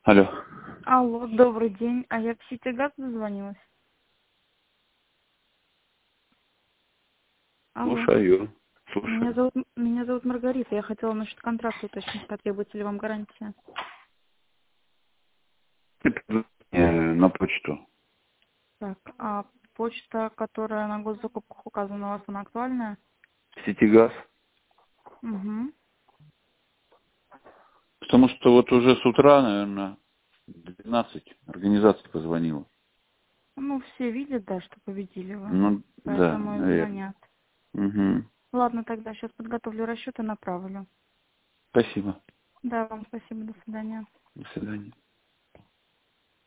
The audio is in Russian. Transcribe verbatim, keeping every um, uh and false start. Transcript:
Алло. Алло, добрый день. А я в Ситигаз дозвонилась? Алло. Слушаю. Меня Слушаю. зовут, меня зовут Маргарита. Я хотела насчет контракта уточнить, потребуется ли вам гарантия. Э, На почту. Так, а почта, которая на госзакупках указана у вас, она актуальная? Ситигаз. Угу. Потому что вот уже с утра, наверное, двенадцать организаций позвонило. Ну, все видят, да, что победили вы. Ну, да, Поэтому и наверное. звонят. Угу. Ладно, тогда сейчас подготовлю расчет и направлю. Спасибо. Да, вам спасибо, до свидания. До свидания.